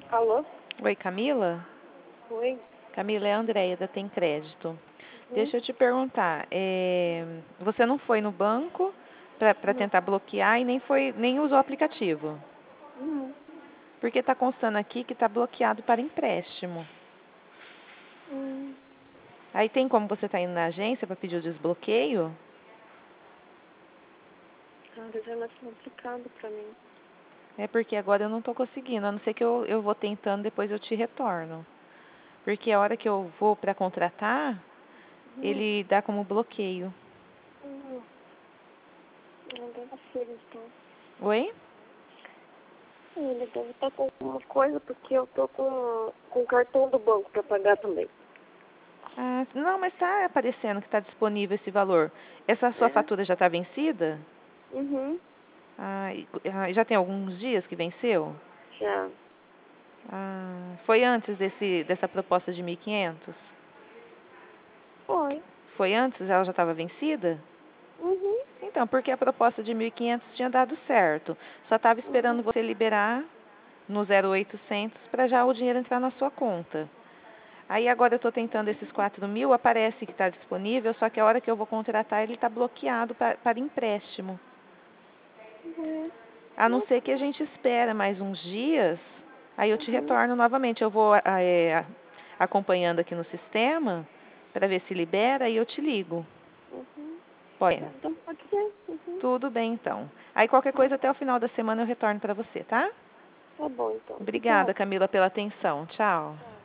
Alô? Oi, Camila? Oi? Camila, é a Andréia da Tem Crédito. Uhum. Deixa eu te perguntar, você não foi no banco para Não. tentar bloquear e nem usou o aplicativo? Não. Porque está constando aqui que está bloqueado para empréstimo. Hum. Aí tem como você estar indo na agência para pedir o desbloqueio? Cara, já é mais complicado pra mim. É porque agora eu não estou conseguindo, a não ser que eu vou tentando, depois eu te retorno. Porque a hora que eu vou para contratar, Uhum. ele dá como bloqueio. Uhum. Não deve ser, então. Oi? Ele deve estar com alguma coisa, porque eu tô com o cartão do banco pra pagar também. Ah, não, mas está aparecendo que está disponível esse valor. Essa sua É? fatura já está vencida? Uhum. Já tem alguns dias que venceu? Já. Foi antes dessa proposta de 1.500? Foi. Foi antes? Ela já estava vencida? Uhum. Então, porque a proposta de 1.500 tinha dado certo. Só estava Uhum. esperando você liberar no 0800 para já o dinheiro entrar na sua conta. Aí agora eu estou tentando esses 4.000, aparece que está disponível, só que a hora que eu vou contratar ele está bloqueado para empréstimo. Uhum. A não Não. ser que a gente espera mais uns dias, aí eu te Uhum. retorno novamente. Eu vou acompanhando aqui no sistema para ver se libera e eu te ligo. Uhum. Pode. Então pode ser. Uhum. Tudo bem então. Aí qualquer Tá. coisa até o final da semana eu retorno para você, tá? Tá bom, então. Obrigada, Obrigada. Camila, pela atenção. Tchau.